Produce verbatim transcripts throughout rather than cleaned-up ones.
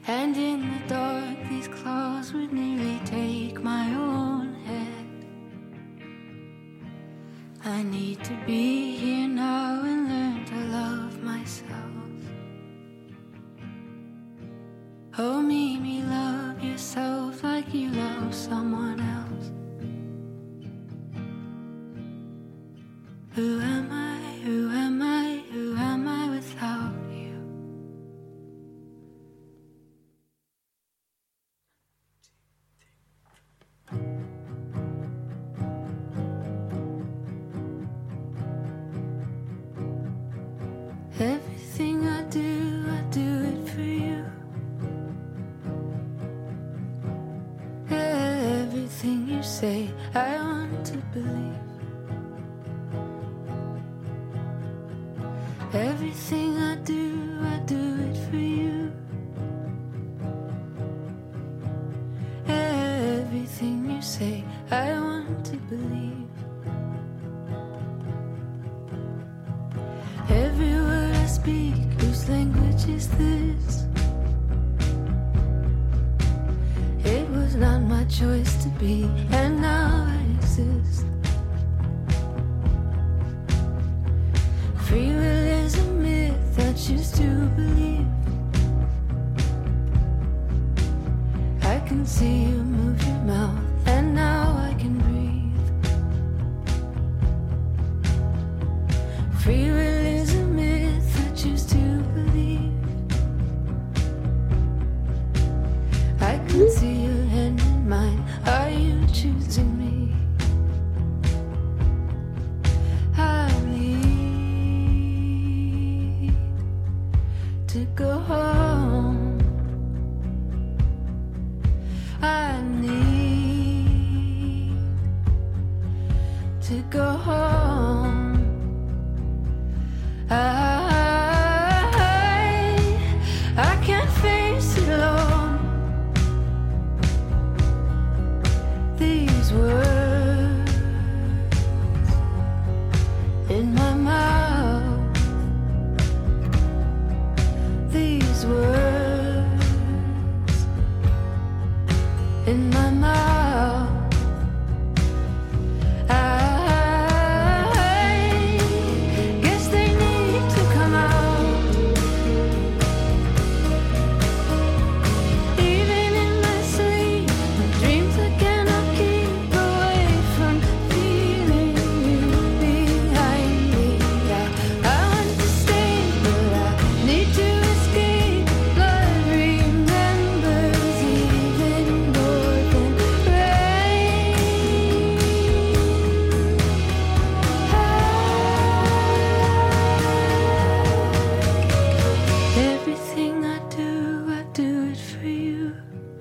And in the dark, these claws would nearly take my own head. I need to be here now and learn to love myself. Oh, Mimi, love yourself like you love someone else. Who am I, who am I, who am I without you? Everything I do, I do it for you. Everything you say, I want to believe. Everything I do, I do it for you. Everything you say, I want to believe. Every word I speak, whose language is this? It was not my choice to be, and now I exist. Free will is a myth I choose to believe. I can see you move your mouth, and now I can breathe. Free will is a myth I choose to believe. I can see your hand in mine. Are you choosing me? I need to go home. I need to go home. I I can't face it alone. These words in my mouth. These words in my mouth. I guess they need to come out. Even in my sleep, my dreams I cannot keep away from feeling you behind me. I, I want to stay, but I need to escape. Blood remembers even more than rain. Everything I do, I do it for you.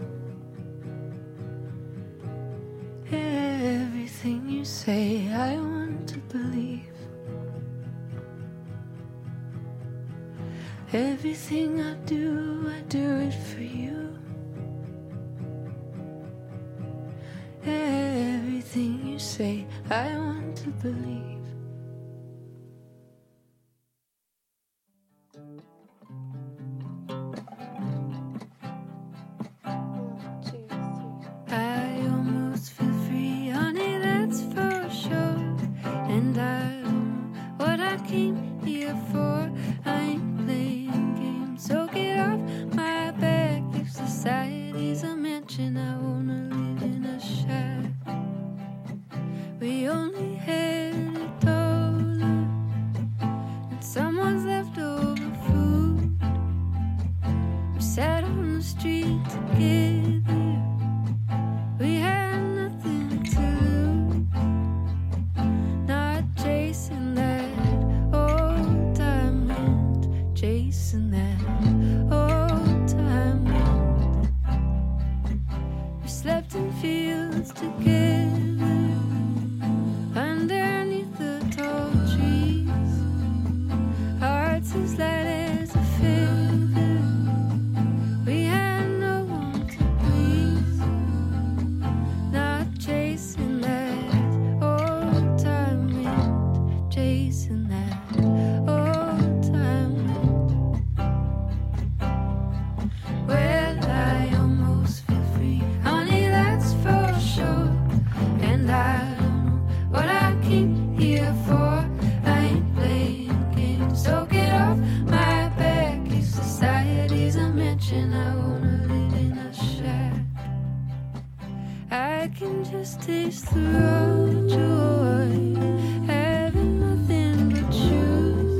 Everything you say, I want to believe. Everything I do, I do it for you. Everything you say, I want to believe. I almost feel free, honey, that's for sure. And I know what I came here for. I ain't playing games, so get off my back. If society's a mansion, I wanna live in a shack. We only had a dollar and someone's leftover food. We sat on the street together. We had nothing to lose. Not chasing that old time wind, chasing that old time wind. We slept in fields together underneath the tall trees. Hearts as light as a feather. We had no one to please. Not chasing that old time wind, chasing that old time wind. Well, mansion, I wanna live in a shack. I can just taste the raw joy, having nothing but truth.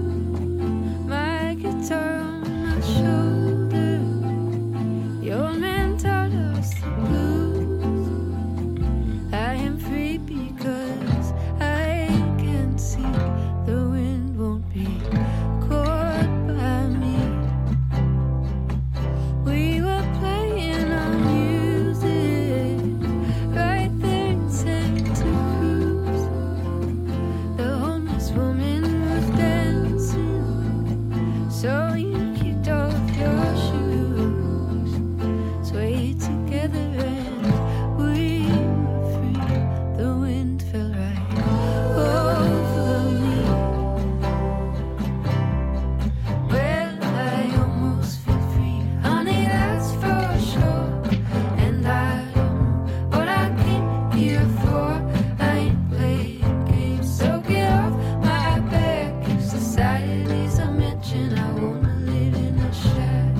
My guitar on my shoulder, the old man taught us the blues. I am free because I can see the wind won't be caught by me. We were playing our music right there in Santa Cruz. The homeless woman was dancing, so you kicked off your shoes, swayed together and we were free. The wind fell right over me. Well, I almost feel free, honey, that's for sure. And I don't know what I came here for. I ain't playing games, so get off my back. If society's a mansion, I wanna live in a shack.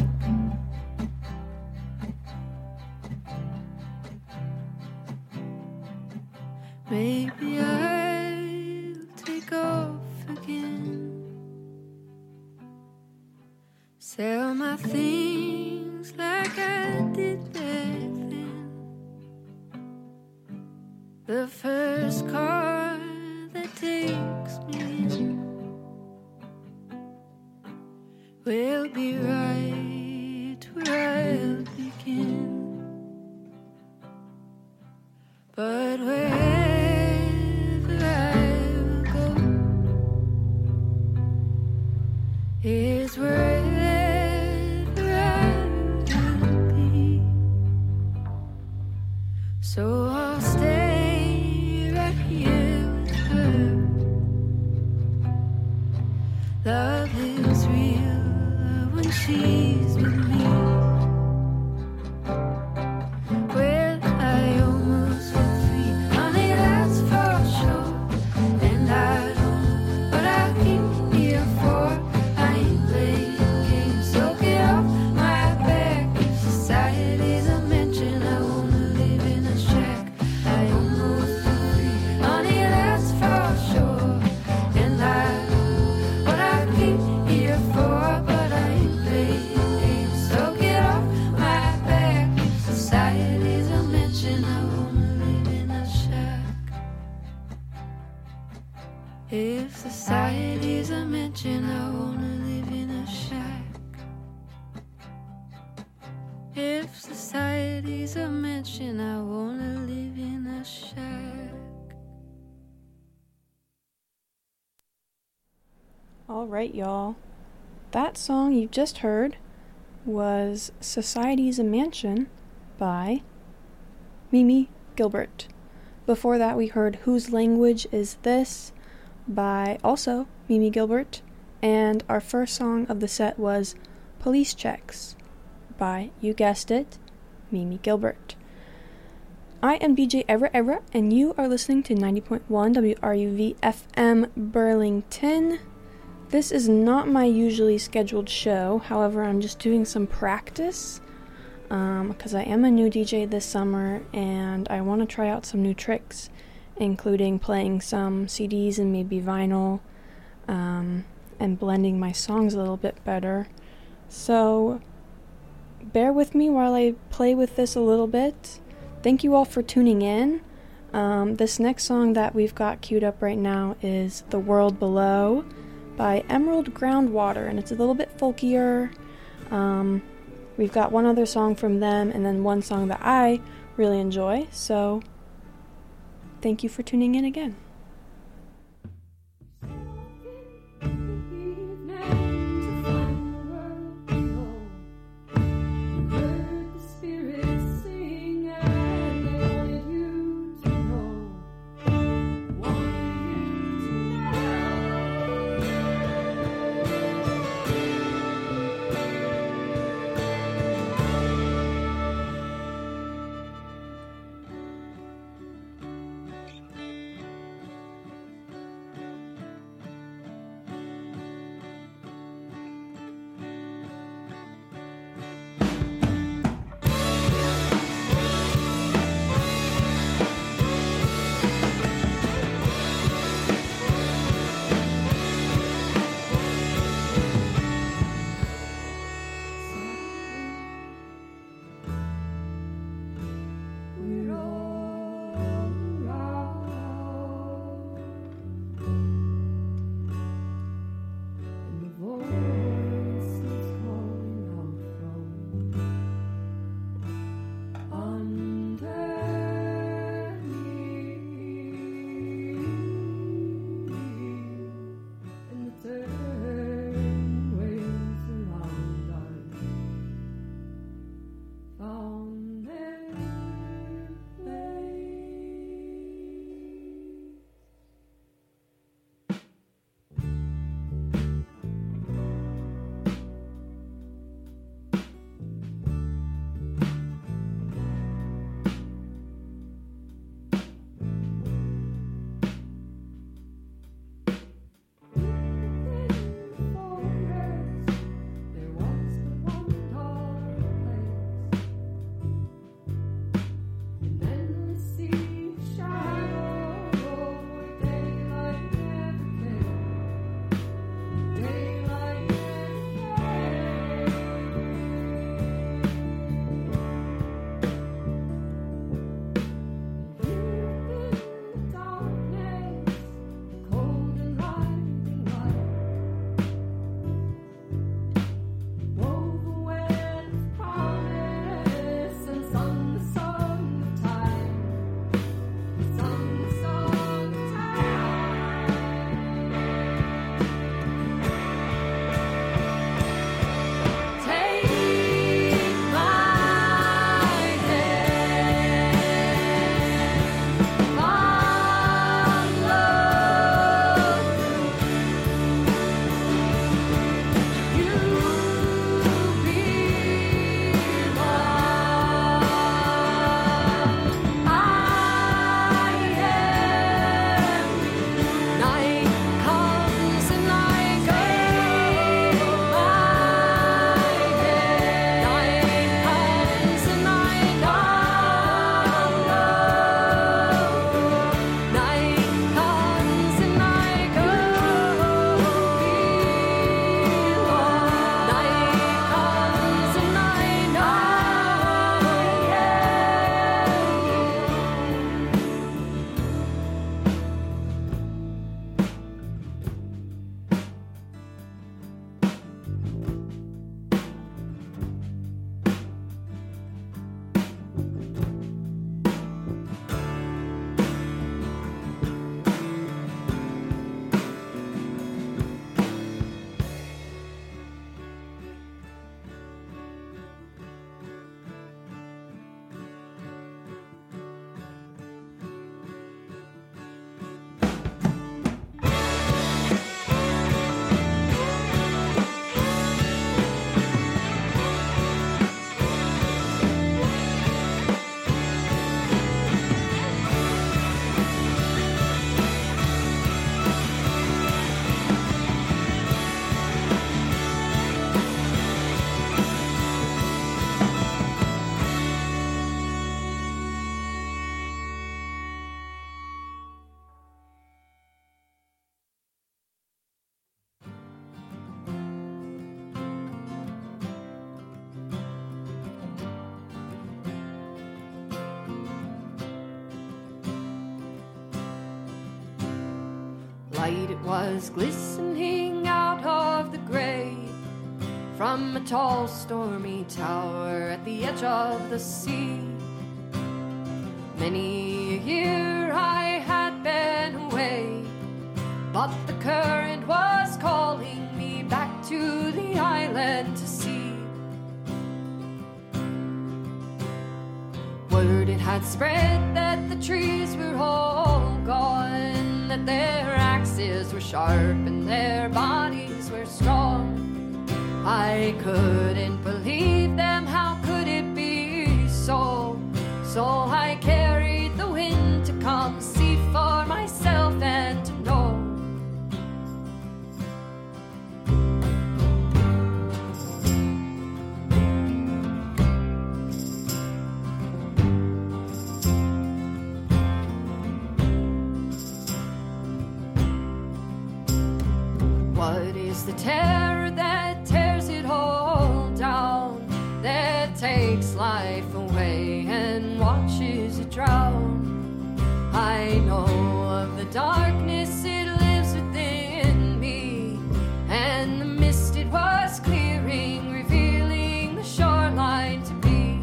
Maybe I'll take off again, sell my things like I did back then. The first car that takes me in will be right where I'll begin. But wherever I will go is wherever I will be. So I'll stay right here with her. Love is real when she's with me. Well, I almost feel free, honey, that's for sure. And I don't know what I came here for. I ain't playing games, so get off my back. If society's a mansion, I wanna live in a shack. I almost feel free, honey, that's for sure. And I don't know what I came here for, but I ain't playing games, so get off my back. If society's a mansion, I wanna live in a shack. If society's a mansion, I wanna live in a shack. If society's a mansion, I wanna live in a shack. All right, y'all. That song you just heard was Society's a Mansion by Mimi Gilbert. Before that, we heard Whose Language Is This by also Mimi Gilbert. And our first song of the set was Police Checks by, you guessed it, Mimi Gilbert. I am D J Evra Evra, and you are listening to ninety point one W R U V F M Burlington. This is not my usually scheduled show, however, I'm just doing some practice because um, I am a new D J this summer and I want to try out some new tricks, including playing some C Ds and maybe vinyl um, and blending my songs a little bit better. So bear with me while I play with this a little bit. Thank you all for tuning in. Um, this next song that we've got queued up right now is The World Below by Emerald Groundwater, and it's a little bit folkier. Um, we've got one other song from them and then one song that I really enjoy, so thank you for tuning in again. light it was glistening out of the grave from a tall stormy tower at the edge of the sea. Many a year I had been away, but the current was calling me back to the island to see. Word it had spread that the trees were all gone, that their axes were sharp and their bodies were strong. I couldn't believe them, how could it be so? So I carried the wind to come see for myself and to know. What is the terror that tears it all down, that takes life away and watches it drown? I know of the darkness, it lives within me, and the mist it was clearing, revealing the shoreline to be.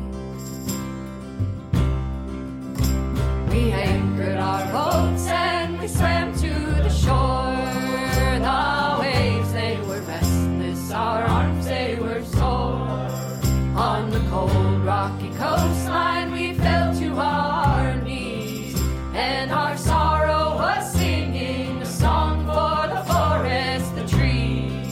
We anchored our boats and we swam to the shore. The waves, they were restless, our arms, they were sore. On the cold, rocky coastline, we fell to our knees, and our sorrow was singing a song for the forest, the trees.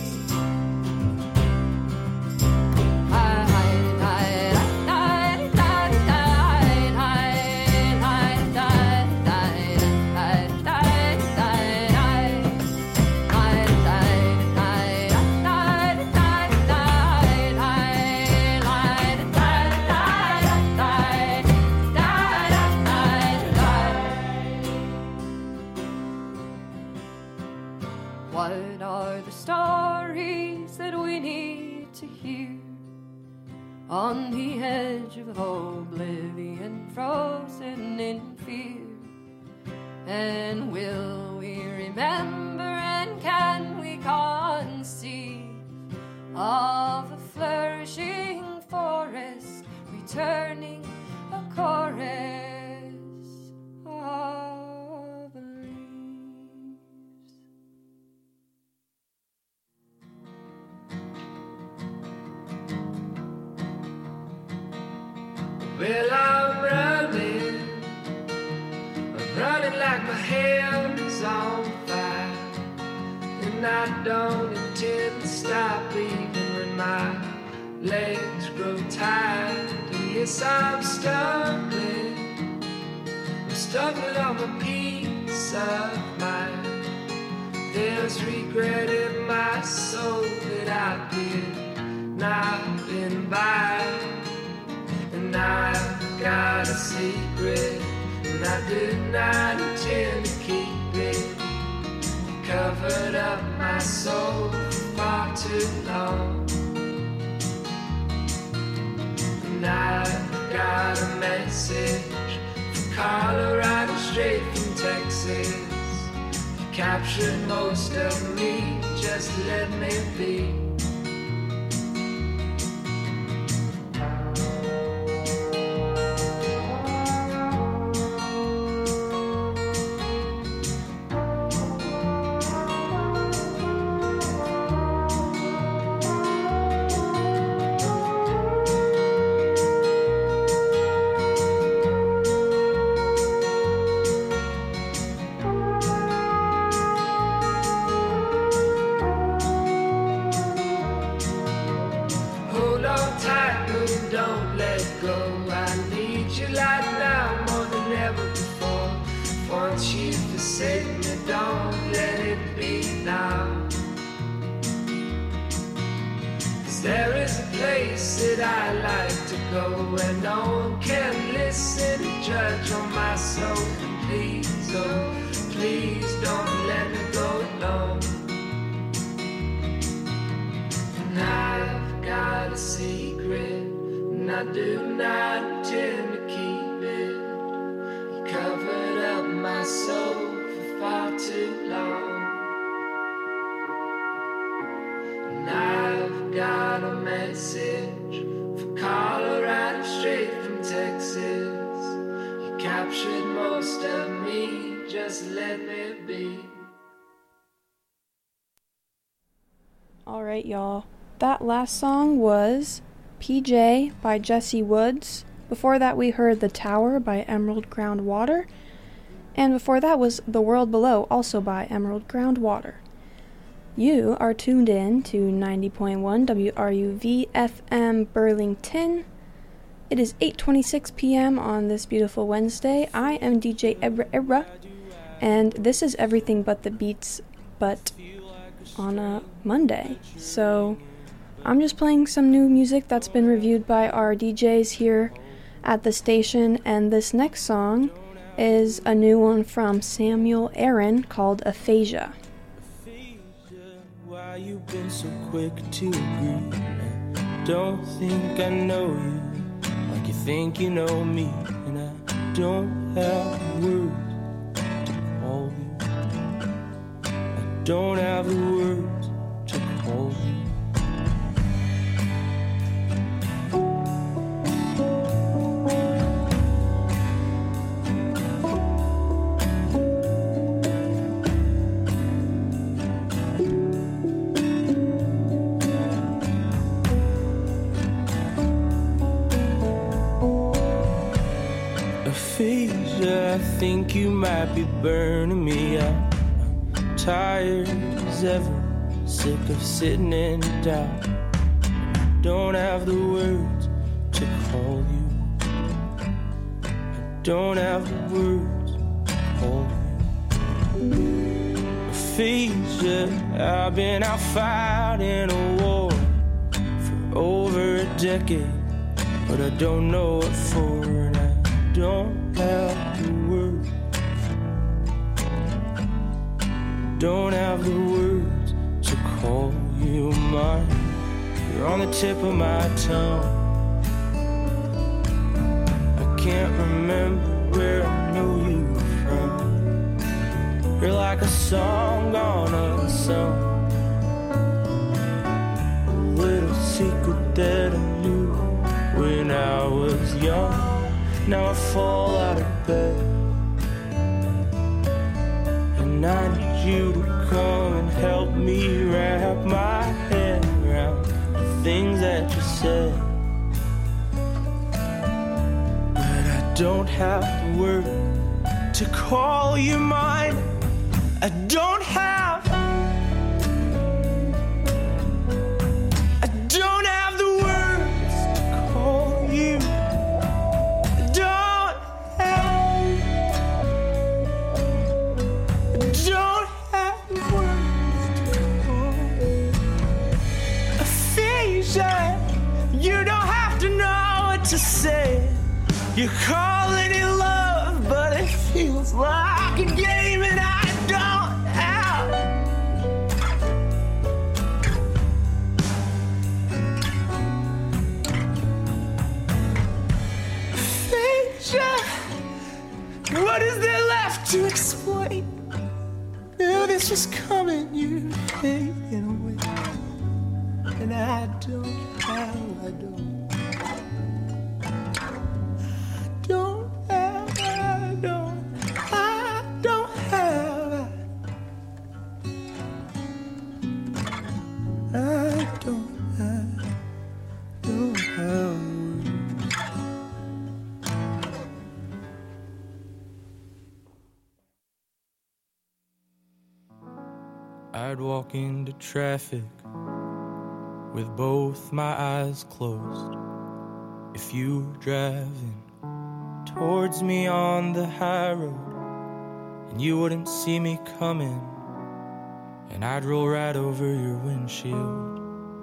What are the stories that we need to hear on the edge of oblivion, frozen in fear? And will we remember, and can we conceive of a flourishing forest returning a chorus of leaves? Well, I'm running, I'm running like my hand is on fire, and I don't intend to stop even when my legs grow tired. And yes, I'm stumbling, I'm stumbling on my peace of mind. There's regret in my soul that I did not invite. And I've got a secret, and I do not intend to keep it. Covered up my soul for far too long. And I've got a message from Colorado, straight from Texas. You captured most of me, just let me be. I do not intend to keep it. You covered up my soul for far too long. rest of me, just let me be. Alright, y'all. That last song was P J by Jesse Woods. Before that, we heard The Tower by Emerald Ground Water. And before that was The World Below, also by Emerald Ground Water. You are tuned in to ninety point one W R U V F M Burlington. It is eight twenty-six p.m. on this beautiful Wednesday. I am D J Ebra Ebra, and this is Everything But the Beats, but on a Monday. So I'm just playing some new music that's been reviewed by our D Js here at the station, and this next song is a new one from Samuel Aaron called Aphasia. Why you been so quick to agree? I don't think I know you like you think you know me, and I don't have words to call you. I don't have the words to call you. I think you might be burning me out. I'm tired as ever, sick of sitting in doubt. I don't have the words to call you. I don't have the words to call you. Aphasia, I've been out fighting a war for over a decade, but I don't know what for, and I don't have the words. Don't have the words to call you mine. You're on the tip of my tongue. I can't remember where I know you from. You're like a song gone unsung, a little secret that I knew when I was young. Now I fall out of bed, and I need you to come and help me wrap my head around the things that you said. But I don't have the word to call you mine. I don't have I don't have the words to call you. You don't have to know what to say. You're calling it love, but it feels like a game, and I don't have. Aphasia, what is there left to explain? Knew this was coming, you fading away, and I don't. I don't, I don't have, I don't, I don't have, I don't have, don't have. I'd walk into traffic with both my eyes closed. If you were driving towards me on the high road, and you wouldn't see me coming, and I'd roll right over your windshield.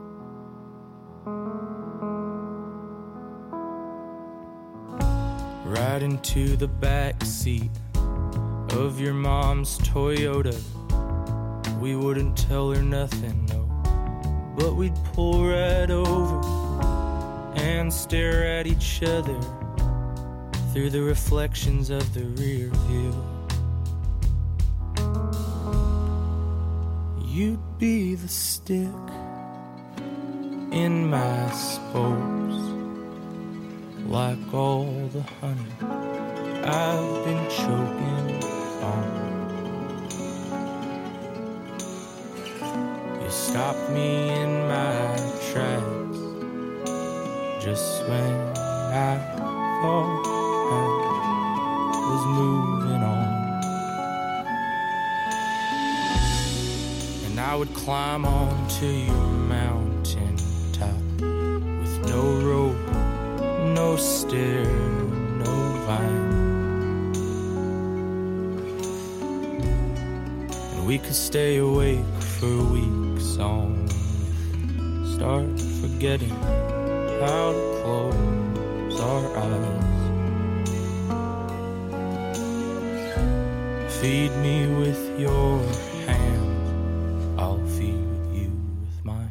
Right into the back seat of your mom's Toyota. We wouldn't tell her nothing, no, but we'd pull right over and stare at each other through the reflections of the rear view. You'd be the stick in my spokes, like all the honey I've been choking on. You stopped me in my tracks just when I thought I was moving on. And I would climb onto your mountain top with no rope, no stair, no vine. And we could stay awake for weeks on, start forgetting how to close our eyes. Feed me with your hands, I'll feed you with mine.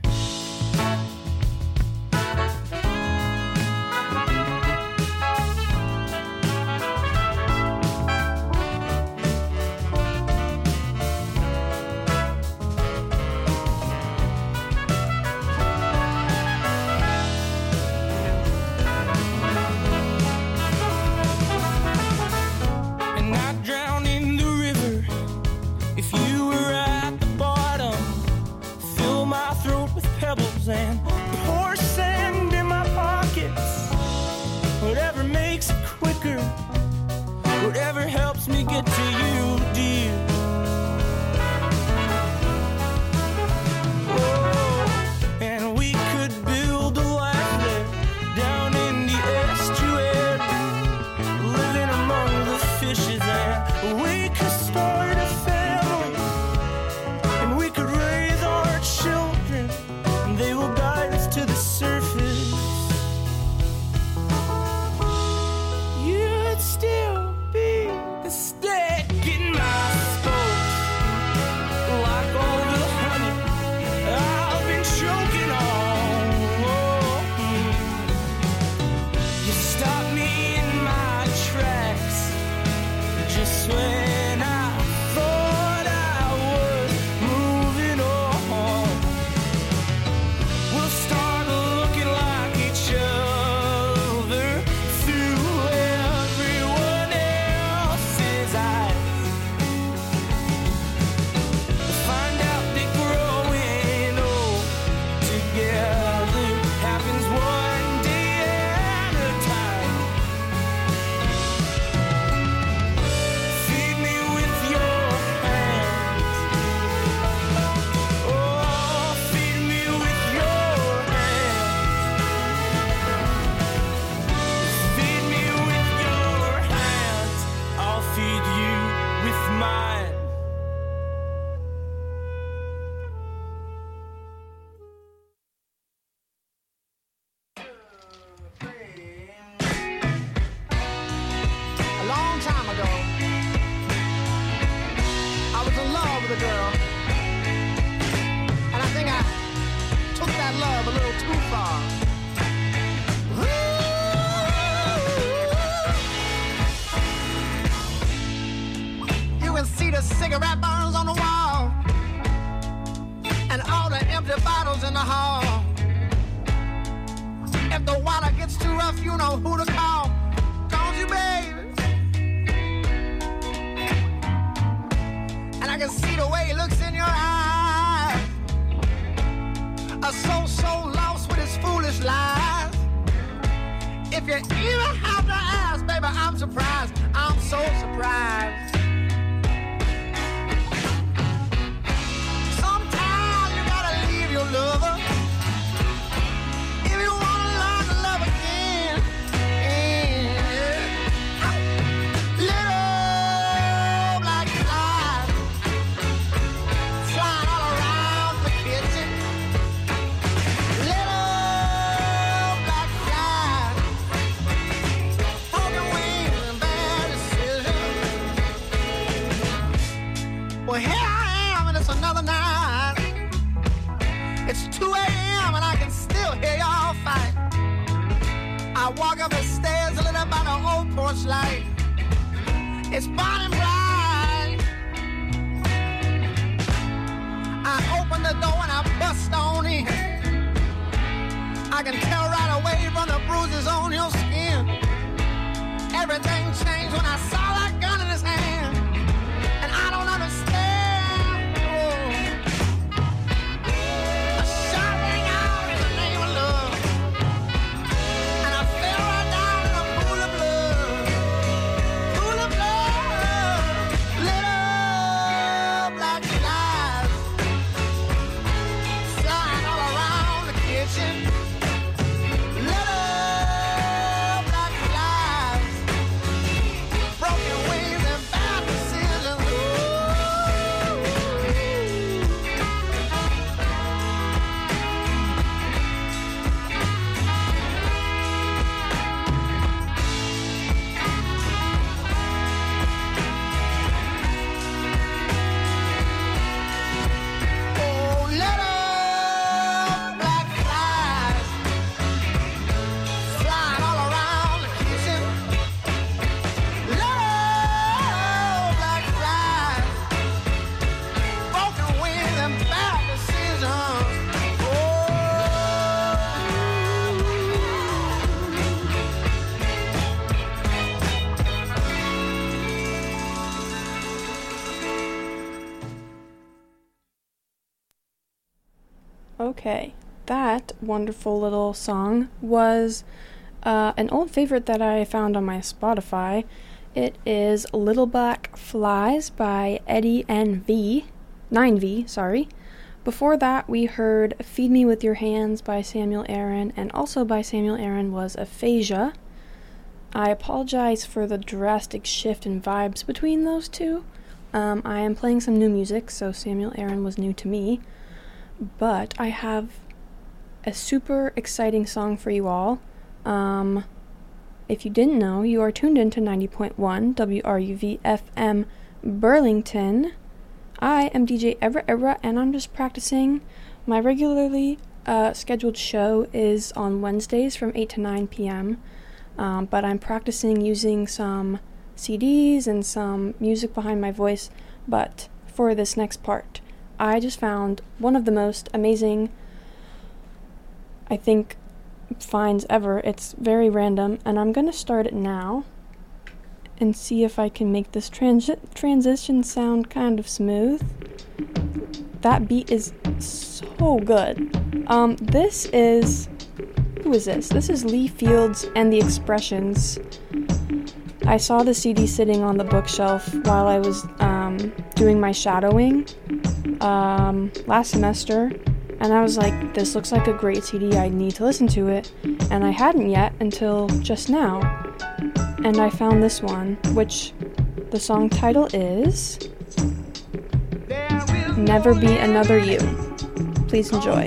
And pour sand in my pockets. Whatever makes it quicker, whatever helps me get to you, dear. Oh, and we could build a life there down in the estuary, living among the fishes, and we could start a family, and we could raise our children. They will guide us to the surface. You'd still be the stick in my spokes, like all the honey I've been choking on. You stopped me in my tracks just when I thought I was moving on. We'll start looking like each other through everyone else's eyes. We'll find out that growing old together happens one day at a time. Feed me with your hands. Oh, feed me with your Feed me with your hands, I'll feed you with mine. A long time ago, I was in love with a girl, and I think I took that love a little too far. You can see the cigarette burns on the wall, and all the empty bottles in the hall. If the water gets too rough, you know who to call. Don't you, baby? And I can see the way he looks in your eyes. A soul so lost with his foolish lies. If you even have to ask, baby, I'm surprised. I'm so surprised. Sometimes you gotta leave your lover if you wanna learn to love again. Little black flies flying all around the kitchen. Little black flies, broken wings and bad decisions. Well, here I am, and it's another night. It's two a.m. and I can still hear y'all fight. I walk up the stairs lit up by the old porch light. It's burning bright. I open the door and I bust on in. I can tell right away from the bruises on your skin. Okay, that wonderful little song was uh, an old favorite that I found on my Spotify. It is Little Black Flies by Eddie N V, nine V, sorry. Before that, we heard Feed Me With Your Hands by Samuel Aaron, and also by Samuel Aaron was Aphasia. I apologize for the drastic shift in vibes between those two. Um, I am playing some new music, so Samuel Aaron was new to me. But I have a super exciting song for you all. Um, if you didn't know, you are tuned into ninety point one W R U V F M Burlington. I am D J Ebra Ebra, and I'm just practicing. My regularly uh, scheduled show is on Wednesdays from eight to nine p.m., um, but I'm practicing using some C Ds and some music behind my voice. But for this next part, I just found one of the most amazing, I think, finds ever. It's very random, and I'm going to start it now and see if I can make this transi- transition sound kind of smooth. That beat is so good. Um, this is... Who is this? This is Lee Fields and the Expressions. I saw the C D sitting on the bookshelf while I was um, doing my shadowing um, last semester, and I was like, this looks like a great C D, I need to listen to it, and I hadn't yet until just now, and I found this one, which the song title is Never Be Another You. Please enjoy.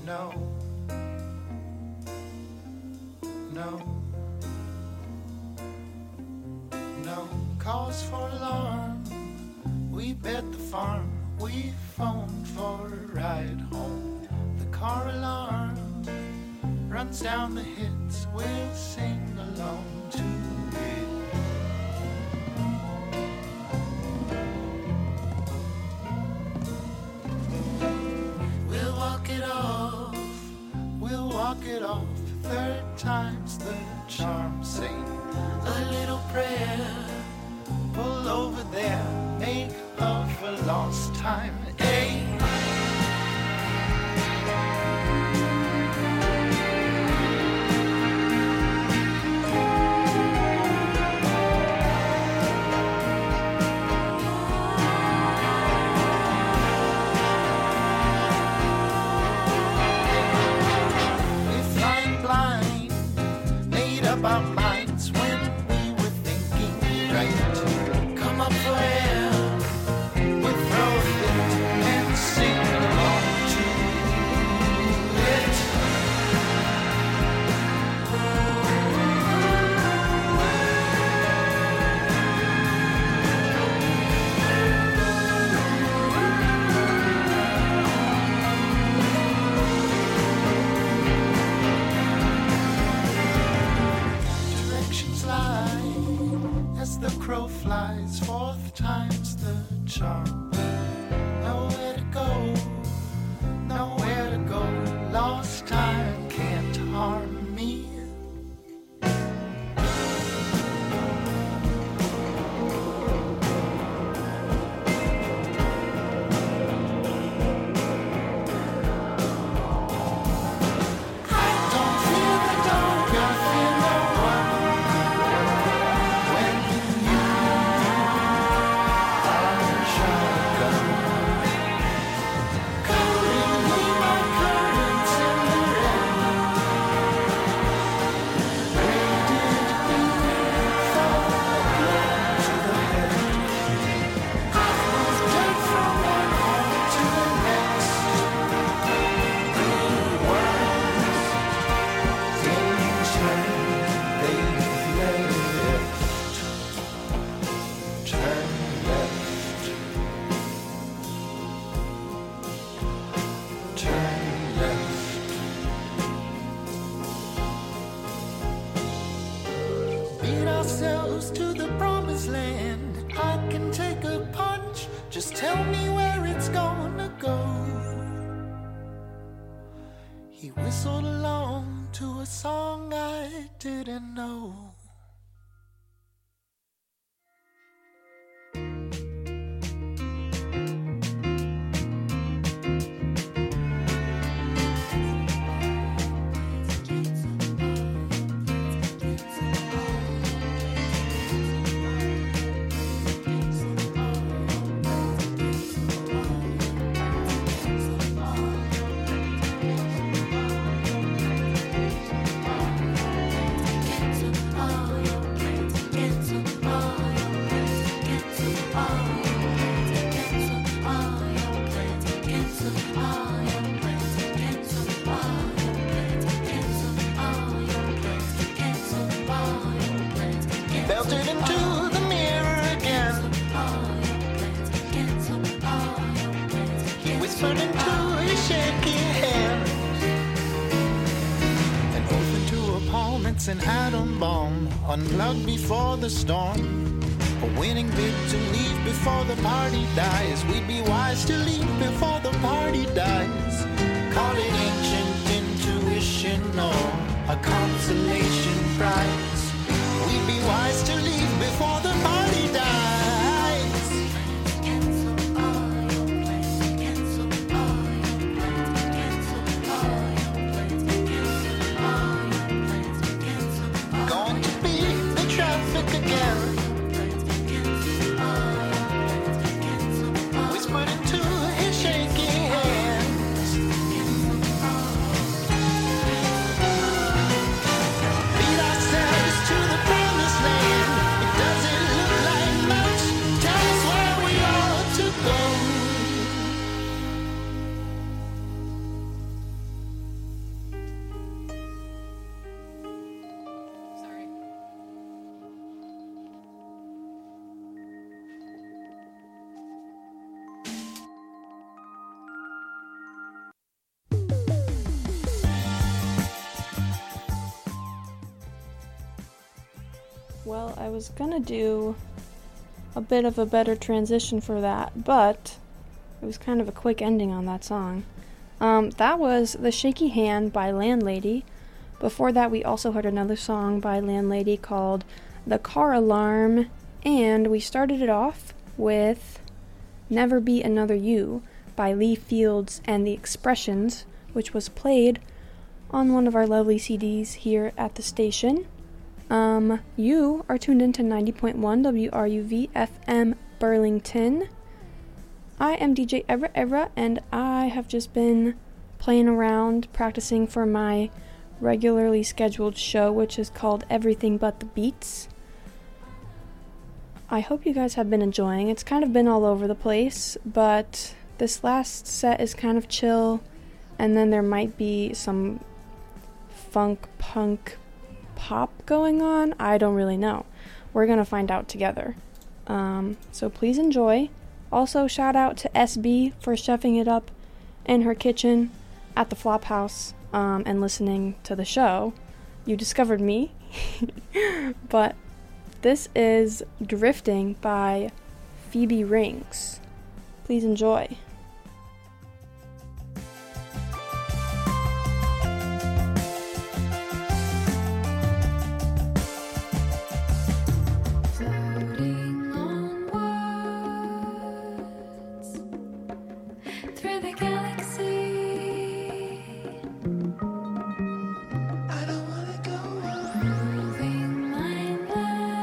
No, no, no cause for alarm. We bet the farm, we phoned for a ride home. The car alarm runs down the hits, we'll sing along to it. We'll walk it off, we'll walk it off. Third time's the charm. Sing a little prayer, pull over there, make up for lost time. Hey. Our minds when we were thinking right. Come up for air, we'll throw it and sing along to it. The crow flies, fourth time's the charm. Nowhere to go, nowhere to go. Lost time can't harm me. To the promised land, I can take a punch. Just tell me where it's gonna go. He whistled along to a song I didn't know. Belted into the mirror again. He whispered into his shaky hand. An oath into a palm, it's an atom bomb. Unplugged before the storm. A winning bid to leave before the party dies. We'd be wise to leave before the party dies. Call it ancient intuition or a consolation prize. We'd be wise to leave before the party dies. Cancel all your plans. Cancel all your plans. Cancel all your plans. Cancel all your plans. Cancel. Going to beat the traffic again. Cancel all your plans. Cancel. Whispered into his shaky hands. Beat ourselves to the promised land. It doesn't look like my I was gonna do a bit of a better transition for that, but it was kind of a quick ending on that song. Um, that was The Shaky Hand by Landlady. Before that, we also heard another song by Landlady called The Car Alarm, and we started it off with Never Be Another You by Lee Fields and the Expressions, which was played on one of our lovely C Ds here at the station. Um, you are tuned into ninety point one W R U V F M Burlington. I am D J Evra Evra, and I have just been playing around, practicing for my regularly scheduled show, which is called Everything But the Beats. I hope you guys have been enjoying. It's kind of been all over the place, but this last set is kind of chill, and then there might be some funk, punk, pop going on. I don't really know. We're gonna find out together. Um, so please enjoy. Also, shout out to S B for chefing it up in her kitchen at the Flop House um, and listening to the show. You discovered me. But this is Drifting by Phoebe Rings. Please enjoy. Floating on words through the galaxy. I don't wanna go on. Moving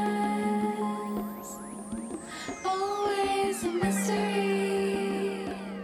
mindless, always a mystery.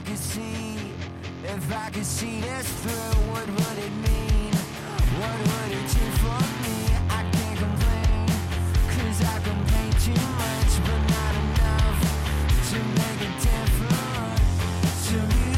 could see, if I could see this through, what would it mean? What would it do for me? I can't complain, cause I complain too much, but not enough to make a difference to you.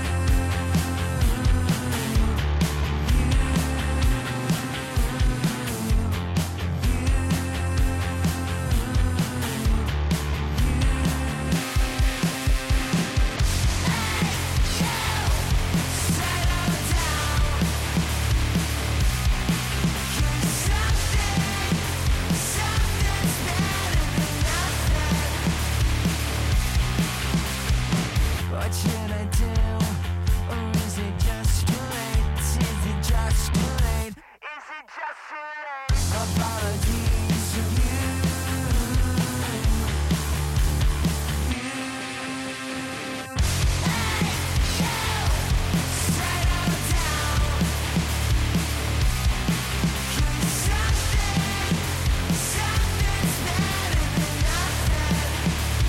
What should I do? Or is it just too late? Is it just too late? Is it just too late? Apologies to you. Hey, you! Settle down. 'Cause something, something's better than nothing.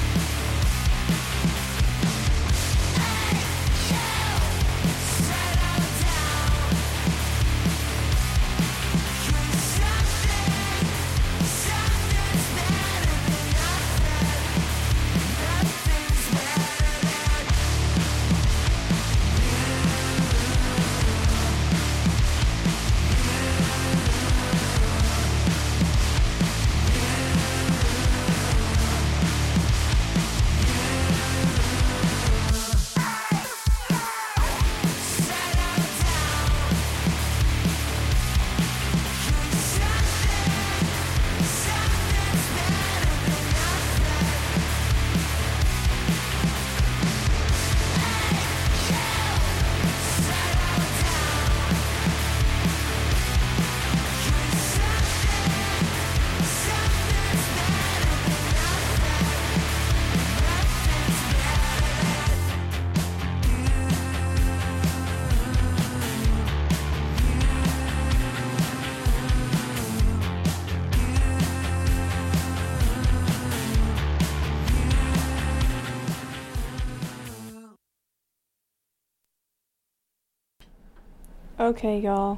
Okay, y'all.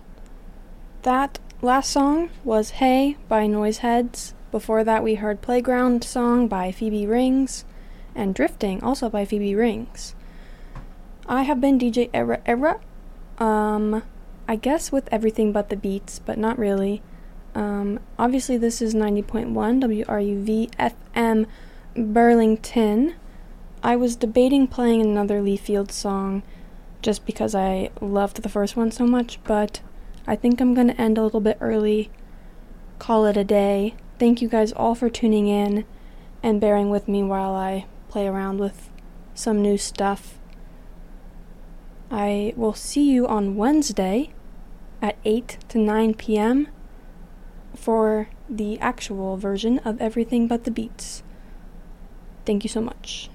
That last song was Hey by Noiseheads. Before that, we heard Playground Song by Phoebe Rings and Drifting, also by Phoebe Rings. I have been D J Era Era. Um, I guess with everything but the beats, but not really. Um, obviously, this is ninety point one W R U V F M Burlington. I was debating playing another Leafield song just because I loved the first one so much, but I think I'm going to end a little bit early, call it a day. Thank you guys all for tuning in and bearing with me while I play around with some new stuff. I will see you on Wednesday at eight to nine p.m. for the actual version of Everything But the Beats. Thank you so much.